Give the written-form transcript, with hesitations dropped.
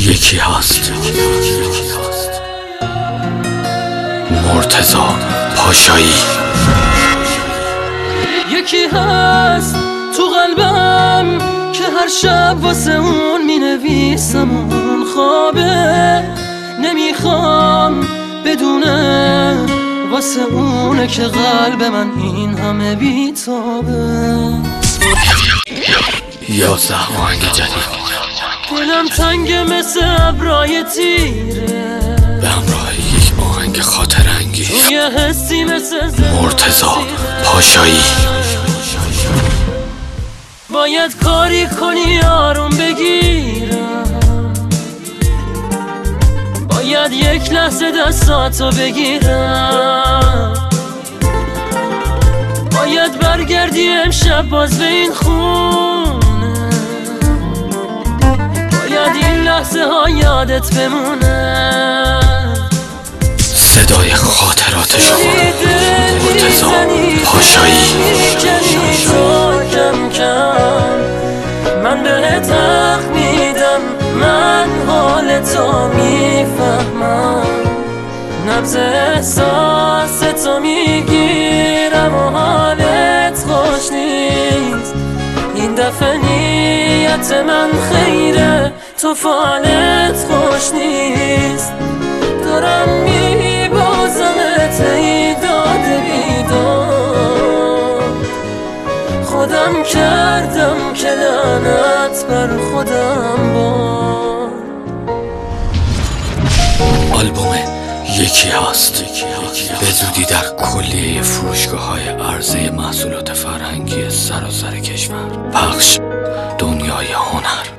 یکی هست مرتضی پاشایی. یکی هست تو قلبم که هر شب واسه اون می نویسم اون خوابه، نمیخوام بدونه واسه اونه که قلب من این همه بیتابه. 11 آهنگ جدید. دلم تنگه مثل ابرای تیره به همراه یک آهنگ خاطر انگیز. یه حسی مثل مرتضی پاشایی. باید کاری کنی آروم بگیرم، باید یک لحظه دستاتو بگیرم، باید برگردی امشب باز به این خونه، باید این لحظه ها یادت بمونه. صدای خاطرات شما مرتضی پاشایی. کم کم من بهت حق میدم، من حال تو میفهمم، نبض احساس تو میگیرم و حالت خوش نیست. این دفعه نیت من خیره، تو فالت خوش نیست. دارم میبازمت ای داده بیدار، خودم کردم که لعنت بر خودم بار. آلبوم یکی هست به زودی در کلیه فروشگاه‌های عرضه محصولات فرهنگی سراسر کشور پخش. دنیای هنر.